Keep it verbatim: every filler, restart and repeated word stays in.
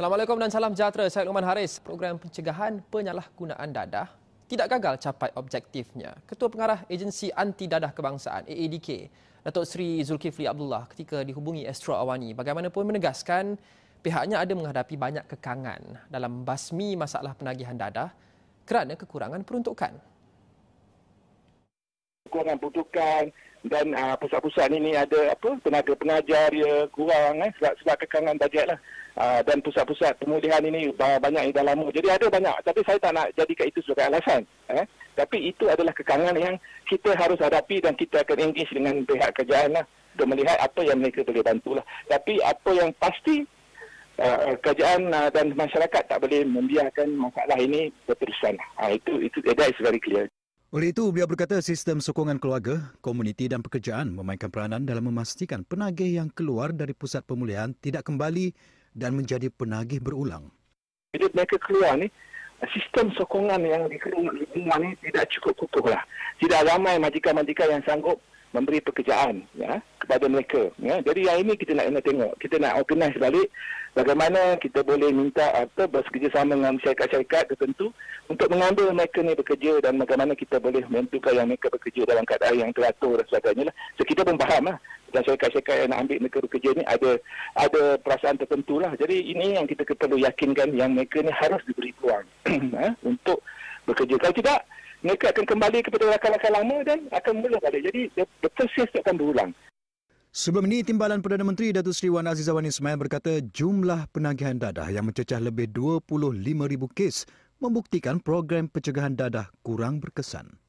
Assalamualaikum dan salam sejahtera. Saya Luqman Haris. Program pencegahan penyalahgunaan dadah tidak gagal capai objektifnya. Ketua Pengarah Agensi Anti Dadah Kebangsaan A A D K, Datuk Seri Zulkifli Abdullah ketika dihubungi Astro Awani bagaimanapun menegaskan pihaknya ada menghadapi banyak kekangan dalam membasmi masalah penagihan dadah kerana kekurangan peruntukan. Kekurangan peruntukan dan uh, pusat-pusat ini ada apa tenaga pengajar dia kurang eh, sebab, sebab kekangan bajet lah. Uh, dan pusat-pusat pemulihan ini uh, banyak yang dah lama. Jadi ada banyak. Tapi saya tak nak jadikan itu sebagai alasan. Eh. Tapi itu adalah kekangan yang kita harus hadapi dan kita akan engage dengan pihak kerajaan lah untuk melihat apa yang mereka boleh bantulah. Tapi apa yang pasti uh, kerajaan uh, dan masyarakat tak boleh membiarkan masalah ini berterusan. Uh, itu itu that is very clear. Oleh itu, beliau berkata sistem sokongan keluarga, komuniti dan pekerjaan memainkan peranan dalam memastikan penagih yang keluar dari pusat pemulihan tidak kembali dan menjadi penagih berulang. Bila mereka keluar ni, sistem sokongan yang dikeluarkan ni tidak cukup kukuh lah. Tidak ramai majikan-majikan yang sanggup memberi pekerjaan ya, kepada mereka. Ya. Jadi yang ini kita nak, nak tengok. Kita nak organise balik bagaimana kita boleh minta atau bekerjasama dengan syarikat-syarikat tertentu untuk mengambil mereka ni bekerja dan bagaimana kita boleh menentukan yang mereka bekerja dalam keadaan yang teratur dan sebagainya lah. So kita pun faham lah. Dan syarikat-syarikat yang nak ambil mereka bekerja ni ada ada perasaan tertentu lah. Jadi ini yang kita perlu yakinkan yang mereka ni harus diberi peluang untuk bekerja. Kalau tidak, mereka akan kembali kepada rakan-rakan lama dan akan mula balik. Jadi the process akan berulang. Sebelum ini, Timbalan Perdana Menteri Datuk Seri Wan Aziza Wan Ismail berkata jumlah penagihan dadah yang mencecah lebih dua puluh lima ribu kes membuktikan program pencegahan dadah kurang berkesan.